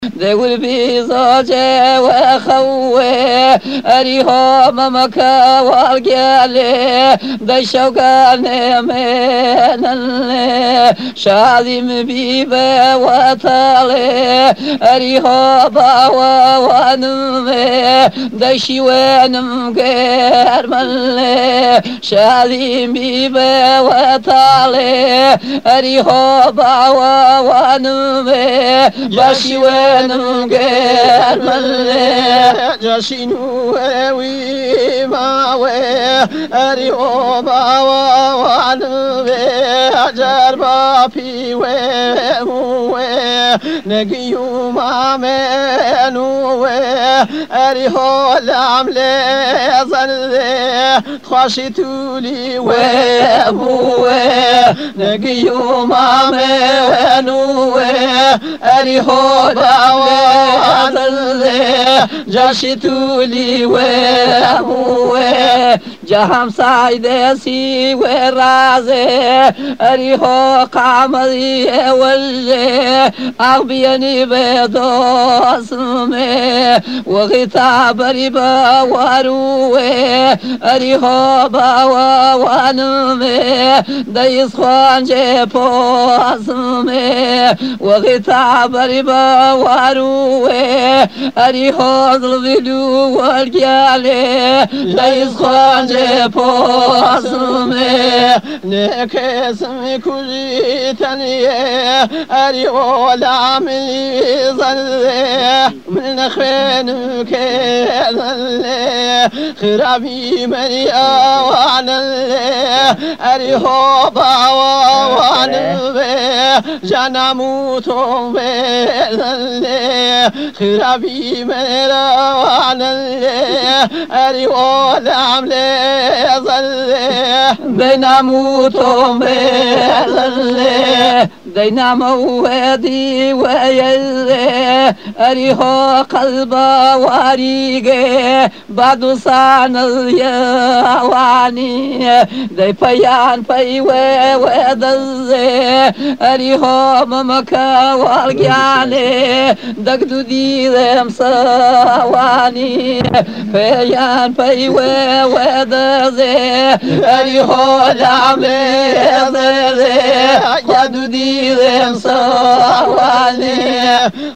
ذوي البيزاجة وخوه أريهم مكا والقالي ذي شوقاني من اللي شاذم بيبه وطالي أريهم وانمي ذي شوان مقير من اللي شاذم بيبه وطالي أريهم وانمي بشوان نمقر ملي جاشينو وي ما وي أريو با وانوي جربا في وي موي نقيو ما منو وي أريو العملي زنزي خاشتو لي وي موي نقيو ما منو وي أريو جاشتو لي واموه جهم سايدسي ورازي أريحو قامري والجي أغبيني بدوسمي وغتاب ربا وروي أريحو باوا وانمي دايس خوانجي بوسمي وغتاب ربا وروي أريحو ظلبلو والجالي دايس خوانجي بوسمي نكسمي كل تانية أريحو لعملي ظلي من خينك ظلي خرابي مريا وعنلي أريحو باوا وعنلي جنموتو بظلي خرابي مريا وعنلي أريحو لعملي ظلي بيناموتو بظلي دينامو وادي ويلي أريحو قلبا واريقي بعد صان اليواني دي بيان بيوي ودزي أريحو ممكا والقياني دقدو دي ذم صواني بيان بيوي ودزي أريحو لعملي ذي قدو دي ذم صواني